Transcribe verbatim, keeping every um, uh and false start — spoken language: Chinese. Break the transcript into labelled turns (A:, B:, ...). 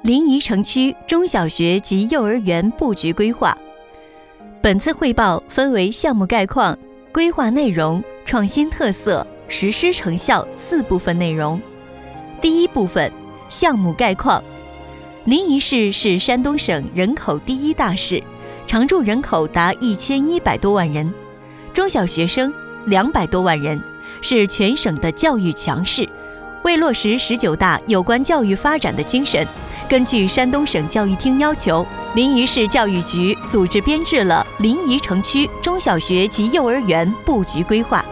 A: 临沂城区中小学及幼儿园布局规划。本次汇报分为项目概况、规划内容、创新特色、实施成效四部分内容。第一部分，项目概况。临沂市是山东省人口第一大市，常住人口达一千一百多万人，中小学生两百多万人，是全省的教育强市。为落实十九大有关教育发展的精神，根据山东省教育厅要求，临沂市教育局组织编制了临沂城区中小学及幼儿园布局规划。